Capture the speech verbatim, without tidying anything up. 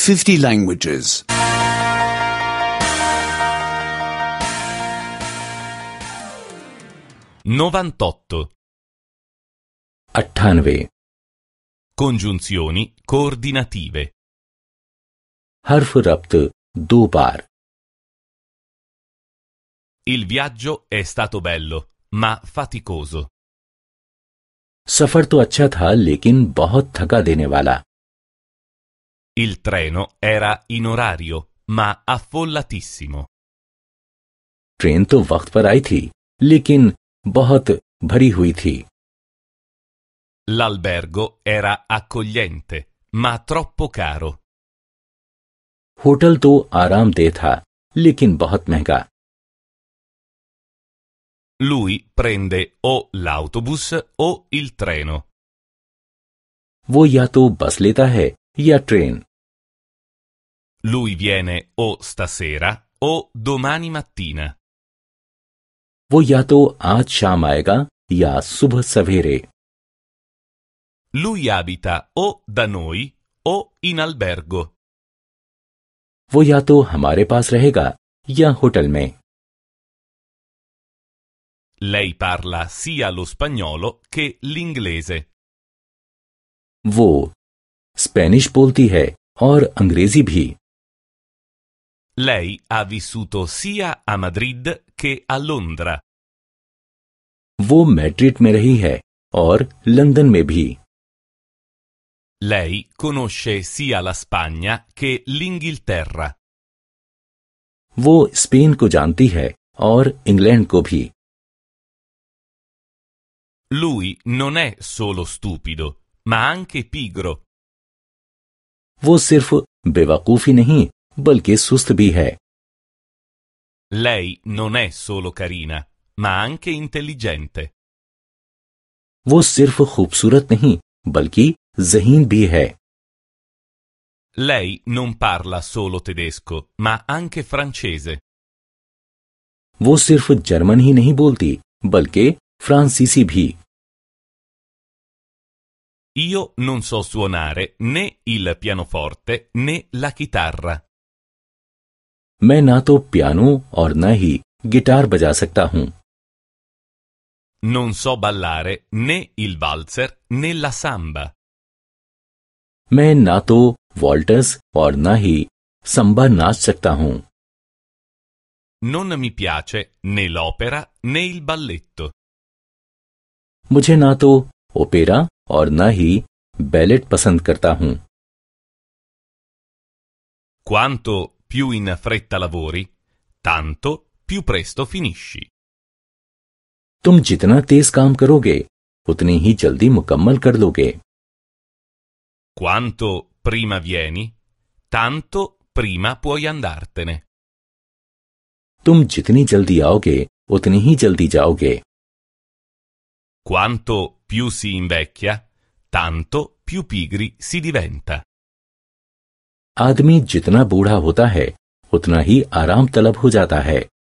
fifty languages. novantotto. अट्ठानवे। Congiunzioni coordinative. हर्फ रब्त दो बार। Il viaggio è stato bello, ma faticoso. सफर तो अच्छा था लेकिन बहुत थका देने वाला। Il treno era in orario, ma affollatissimo. Train तो वक्त पर आई थी लेकिन बहुत भरी हुई थी। L'albergo era accogliente, ma troppo caro. Hotel तो आरामदेह था लेकिन बहुत महंगा। Lui prende o l'autobus o il treno. वो या तो बस लेता है या train. Lui viene o stasera o domani mattina. वो या तो आज शाम आएगा या सुबह सवेरे। Lui abita o da noi o in albergo. वो या तो हमारे पास रहेगा या होटल में। Lei parla sia lo spagnolo che l'inglese. वो स्पेनिश बोलती है और अंग्रेजी भी। Lei ha vissuto sia a Madrid che a Londra. वो मैड्रिड में रही है और लंदन में भी। Lei conosce sia la Spagna che l'Inghilterra. वो स्पेन को जानती है और इंग्लैंड को भी। Lui non è solo stupido, ma anche pigro. वो सिर्फ बेवकूफ ही नहीं बल्कि सुस्त भी है। Lei non è solo carina, ma anche intelligente. वो सिर्फ खूबसूरत नहीं बल्कि ज़हीन भी है। Lei non parla solo tedesco, ma anche francese. वो सिर्फ जर्मन ही नहीं बोलती बल्कि फ्रांसीसी भी। Io non so suonare né il pianoforte né la chitarra. मैं ना तो पियानो और ना ही गिटार बजा सकता हूँ। Non so ballare né il valzer né la samba. मैं ना तो वॉल्टर्स और ना ही संबा नाच सकता हूँ। Non mi piace né l'opera né il balletto. मुझे ना तो ओपेरा और ना ही बैलेट पसंद करता हूँ। Quanto più in fretta lavori, tanto più presto finisci. तुम जितना तेज काम करोगे उतनी ही जल्दी मुकम्मल कर लोगे। Quanto prima vieni, tanto prima puoi andartene. तुम जितनी जल्दी आओगे उतनी ही जल्दी जाओगे। Quanto più si invecchia, tanto più pigri si diventa. आदमी जितना बूढ़ा होता है उतना ही आराम तलब हो जाता है।